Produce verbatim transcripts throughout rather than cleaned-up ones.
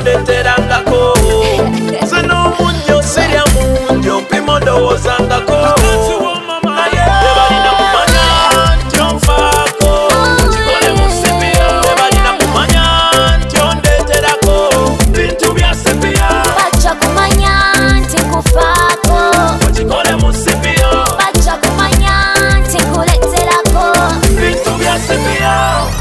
sondeterangako zino munjo sirya munjo mpimo ndowozangako tebalina kumanya nti onfaako kikole musipya tebalina kumanya nti ondeterako bintu bya sepya bacha kumanya nti nkufaako kikole musipya bacha kumanya nti nkuleterako bintu bya sepya.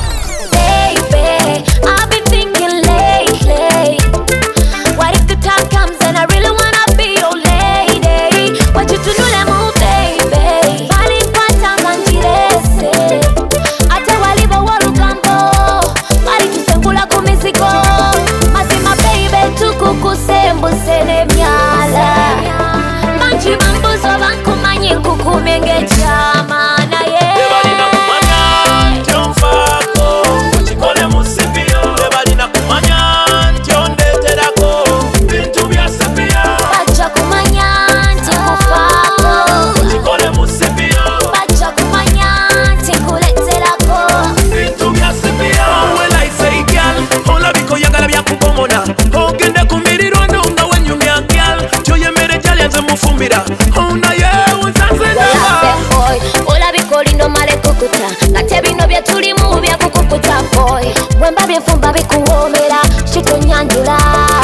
Baby, I've been thinking lately, what if the time comes and I really wanna be your lady? Want you to know that move, baby. Vale kwanta kanjirese ate walibo walugambo bali tusengula ku mizigo mazima baby tukukuse nemyala manji mambuzo bankumanye nkukumye ng'ekyama naye tebalina kumanya nti onfaako kikole musipya tebalina kumanya nti ondeterako bintu bya sepya bacha kumanya nti nkufaako kikole musipya bacha kumanya nti nkuleterako bintu bya sepya. Well, I say girl olabika oyagala byakugomona ogende ku mirirondo nga wenyumya girl kyoyemere gyali nze mufumbira onaye unsanze neba boy olabika olina omale kukuta ngate bino bye tulimu byakukukuta boy bwemba byenfumba bikuwoomera kitonyanjula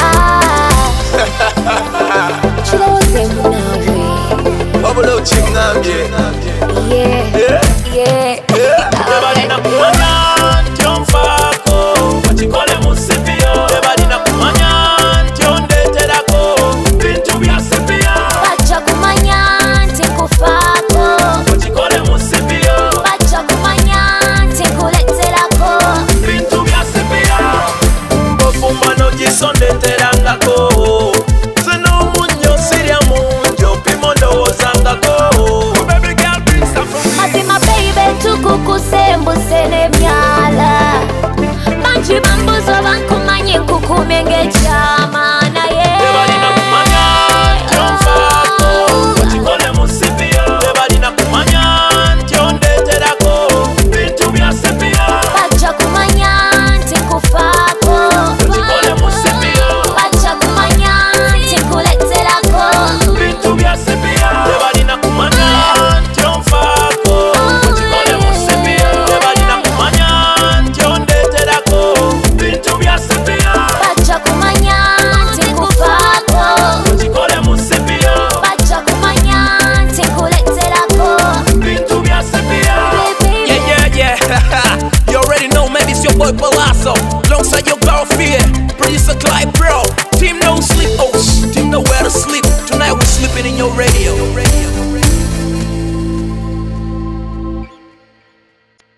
kirowooze munaawe wabula okiŋŋambye yeah yeah tebalina kumanya nti onfaako kikole musipya tebalina kumanya nti ondeterako bintu bya sepya bacha kumanya nti nkufaako kikole musipya bacha kumanya nti nkuleterako bintu bya sepya. Ofumba nogisondeterangako zino munyo sirya munjo pimo ndowozangako baby girl bring some from me. mazima baby tukukuse nemyala manji mambuzo bankumanye nkukumye ng'ekyama